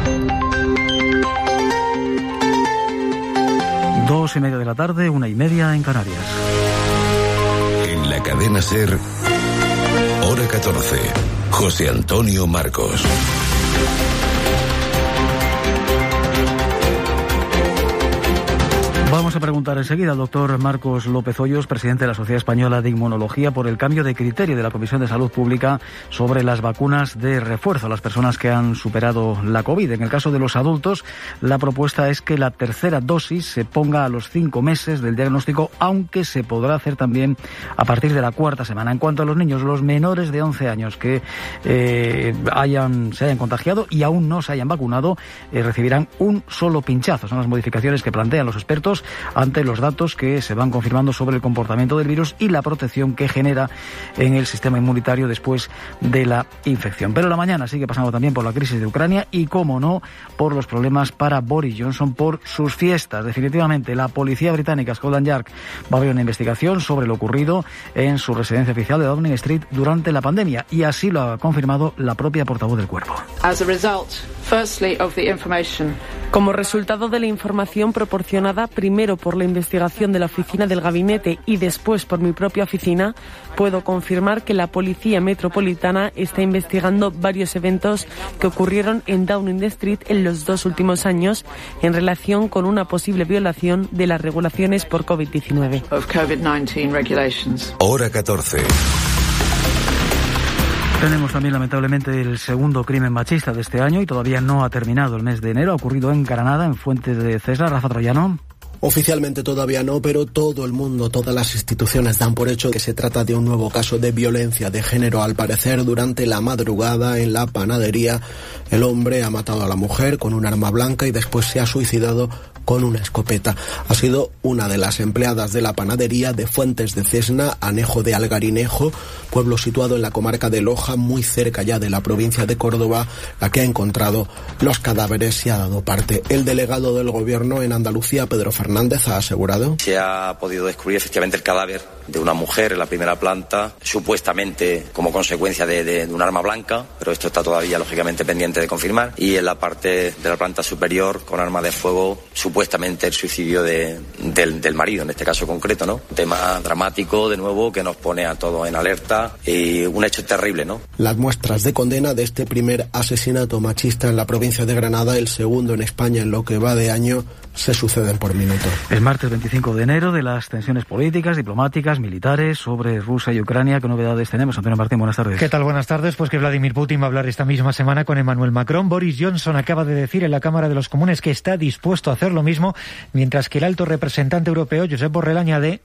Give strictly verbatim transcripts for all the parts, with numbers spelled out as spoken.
Dos y media de la tarde, una y media en Canarias. En la cadena SER, hora catorce, José Antonio Marcos. Vamos a preguntar enseguida al doctor Marcos López Hoyos, presidente de la Sociedad Española de Inmunología, por el cambio de criterio de la Comisión de Salud Pública sobre las vacunas de refuerzo a las personas que han superado la COVID. En el caso de los adultos, la propuesta es que la tercera dosis se ponga a los cinco meses del diagnóstico, aunque se podrá hacer también a partir de la cuarta semana. En cuanto a los niños, los menores de once años que eh, hayan, se hayan contagiado y aún no se hayan vacunado, eh, recibirán un solo pinchazo. Son las modificaciones que plantean los expertos ante los datos que se van confirmando sobre el comportamiento del virus y la protección que genera en el sistema inmunitario después de la infección. Pero la mañana sigue pasando también por la crisis de Ucrania y, cómo no, por los problemas para Boris Johnson por sus fiestas. Definitivamente, la policía británica Scotland Yard va a abrir una investigación sobre lo ocurrido en su residencia oficial de Downing Street durante la pandemia, y así lo ha confirmado la propia portavoz del cuerpo. As a result, firstly, of the information. Como resultado de la información proporcionada primero por la investigación de la oficina del gabinete y después por mi propia oficina, puedo confirmar que la Policía Metropolitana está investigando varios eventos que ocurrieron en Downing Street en los dos últimos años en relación con una posible violación de las regulaciones por COVID diecinueve. Of COVID nineteen regulations. Hora catorce. Tenemos también, lamentablemente, el segundo crimen machista de este año y todavía no ha terminado el mes de enero. Ha ocurrido en Granada, en Fuentes de Cesar. Rafa Troyano. Oficialmente todavía no, pero todo el mundo, todas las instituciones dan por hecho que se trata de un nuevo caso de violencia de género. Al parecer, durante la madrugada en la panadería, el hombre ha matado a la mujer con un arma blanca y después se ha suicidado con una escopeta. Ha sido una de las empleadas de la panadería de Fuentes de Cesna, anejo de Algarinejo, pueblo situado en la comarca de Loja, muy cerca ya de la provincia de Córdoba, la que ha encontrado los cadáveres y ha dado parte. El delegado del gobierno en Andalucía, Pedro Fernández, ha asegurado: se ha podido descubrir efectivamente el cadáver de una mujer en la primera planta, supuestamente como consecuencia de, de, de un arma blanca, pero esto está todavía lógicamente pendiente de confirmar, y en la parte de la planta superior con arma de fuego, supuestamente el suicidio de, del, del marido, en este caso concreto, ¿no? Un tema dramático, de nuevo, que nos pone a todos en alerta y un hecho terrible, ¿no? Las muestras de condena de este primer asesinato machista en la provincia de Granada, el segundo en España en lo que va de año, se suceden por minuto. El martes veinticinco de enero, de las tensiones políticas, diplomáticas, militares sobre Rusia y Ucrania. ¿Qué novedades tenemos? Antonio Martín, buenas tardes. ¿Qué tal? Buenas tardes. Pues que Vladimir Putin va a hablar esta misma semana con Emmanuel Macron. Boris Johnson acaba de decir en la Cámara de los Comunes que está dispuesto a hacer lo mismo, mientras que el alto representante europeo, Josep Borrell, añade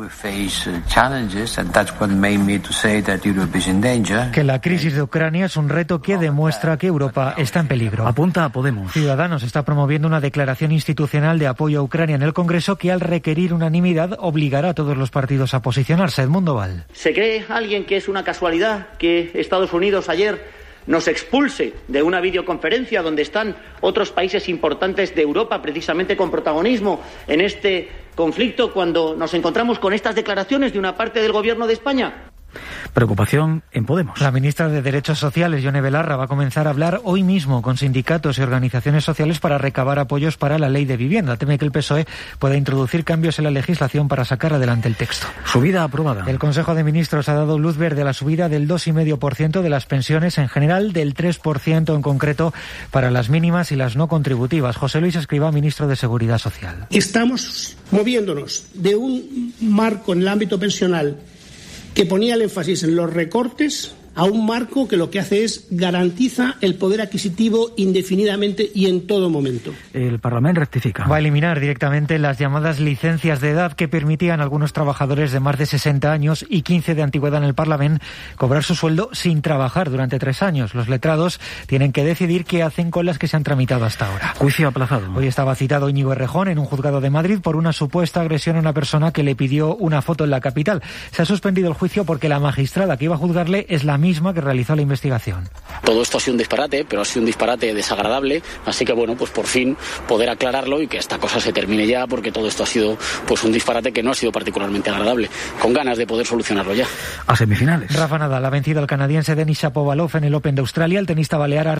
que la crisis de Ucrania es un reto que demuestra que Europa está en peligro. Apunta a Podemos. Ciudadanos está promoviendo una declaración institucional de apoyo a Ucrania en el Congreso que, al requerir unanimidad, obligará a todos los partidos a posicionarse. Edmundo Val. ¿Se cree alguien que es una casualidad que Estados Unidos ayer nos expulse de una videoconferencia donde están otros países importantes de Europa, precisamente con protagonismo en este conflicto, cuando nos encontramos con estas declaraciones de una parte del Gobierno de España? Preocupación en Podemos. La ministra de Derechos Sociales, Yone Belarra, va a comenzar a hablar hoy mismo con sindicatos y organizaciones sociales para recabar apoyos para la ley de vivienda. Teme que el P S O E pueda introducir cambios en la legislación para sacar adelante el texto. Subida aprobada. El Consejo de Ministros ha dado luz verde a la subida del dos coma cinco por ciento de las pensiones en general, del tres por ciento en concreto para las mínimas y las no contributivas. José Luis Escrivá, ministro de Seguridad Social. Estamos moviéndonos de un marco en el ámbito pensional que ponía el énfasis en los recortes a un marco que lo que hace es garantiza el poder adquisitivo indefinidamente y en todo momento. El Parlamento rectifica. Va a eliminar directamente las llamadas licencias de edad que permitían a algunos trabajadores de más de sesenta años y quince de antigüedad en el Parlamento cobrar su sueldo sin trabajar durante tres años. Los letrados tienen que decidir qué hacen con las que se han tramitado hasta ahora. Juicio aplazado. Hoy estaba citado Íñigo Errejón en un juzgado de Madrid por una supuesta agresión a una persona que le pidió una foto en la capital. Se ha suspendido el juicio porque la magistrada que iba a juzgarle es la misma que realizó la investigación. Todo esto ha sido un disparate, pero ha sido un disparate desagradable, así que bueno, pues por fin poder aclararlo y que esta cosa se termine ya, porque todo esto ha sido pues un disparate que no ha sido particularmente agradable, con ganas de poder solucionarlo ya. A semifinales. Rafa Nadal ha vencido al canadiense Denis Shapovalov en el Open de Australia. El tenista balear ha